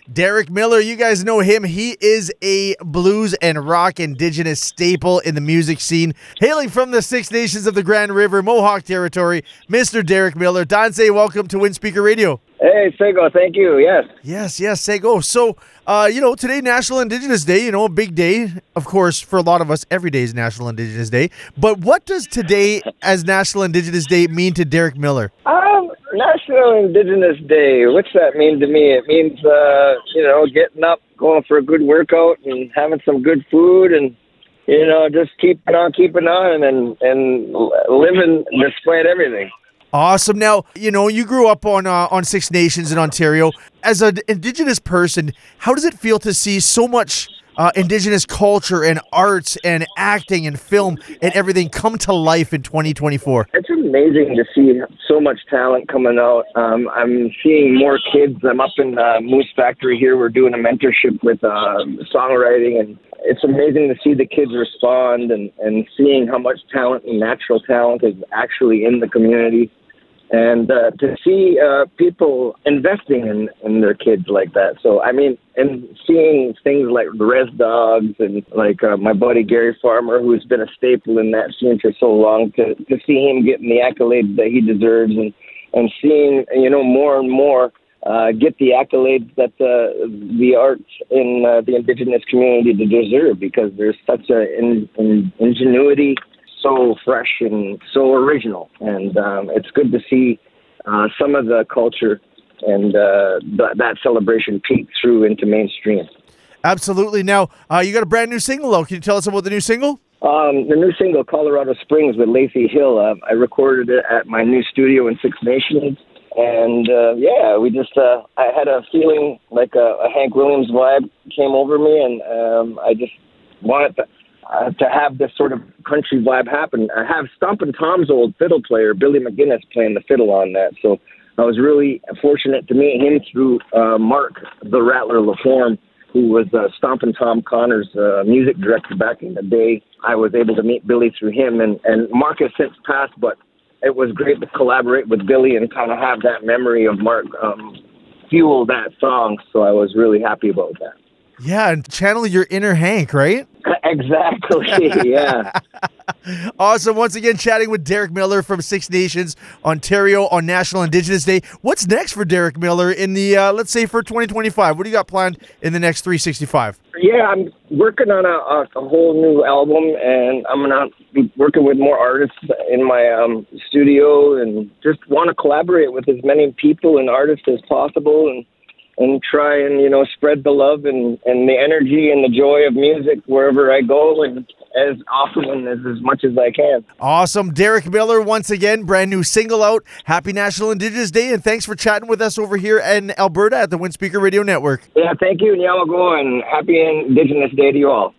Derek Miller, you guys know him. He is a blues and rock Indigenous staple in the music scene. Hailing from the Six Nations of the Grand River, Mohawk territory, Mr. Derek Miller. Danse, welcome to Windspeaker Radio. Hey, Sego, thank you. Yes. Yes, Sego. So, today, National Indigenous Day, a big day. Of course, for a lot of us, every day is National Indigenous Day. But what does today as National Indigenous Day mean to Derek Miller? National Indigenous Day, what's that mean to me? It means, getting up, going for a good workout and having some good food and, just keeping on and living despite everything. Awesome. Now, you grew up on Six Nations in Ontario. As an Indigenous person, how does it feel to see so much Indigenous culture and arts and acting and film and everything come to life in 2024? It's amazing to see so much talent coming out. I'm seeing more kids. I'm up in Moose Factory here. We're doing a mentorship with songwriting, and it's amazing to see the kids respond and seeing how much talent and natural talent is actually in the community. And to see people investing in their kids like that. So, and seeing things like Res Dogs and like my buddy Gary Farmer, who's been a staple in that scene for so long, to see him getting the accolades that he deserves and seeing, more and more get the accolades that the arts in the Indigenous community deserve, because there's such an ingenuity, so fresh and so original, and it's good to see some of the culture and that celebration peek through into mainstream. Absolutely. Now, you got a brand new single, though. Can you tell us about the new single? The new single, Colorado Springs with Lacey Hill, I recorded it at my new studio in Six Nations, and we just, I had a feeling like a Hank Williams vibe came over me, and I just wanted to have this sort of country vibe happen. I have Stompin' Tom's old fiddle player, Billy McGinnis, playing the fiddle on that. So I was really fortunate to meet him through Mark, the Rattler LaForme, who was Stompin' Tom Connor's music director back in the day. I was able to meet Billy through him, and Mark has since passed, but it was great to collaborate with Billy and kind of have that memory of Mark fuel that song. So I was really happy about that. Yeah, and channel your inner Hank, right? Exactly, yeah. Awesome. Once again, chatting with Derek Miller from Six Nations, Ontario on National Indigenous Day. What's next for Derek Miller in the, let's say, for 2025? What do you got planned in the next 365? Yeah, I'm working on a whole new album, and I'm going to be working with more artists in my studio, and just want to collaborate with as many people and artists as possible, and try and, spread the love and the energy and the joy of music wherever I go, and as often and as much as I can. Awesome. Derek Miller, once again, brand new single out. Happy National Indigenous Day, and thanks for chatting with us over here in Alberta at the Windspeaker Radio Network. Yeah, thank you, Nyamago, and happy Indigenous Day to you all.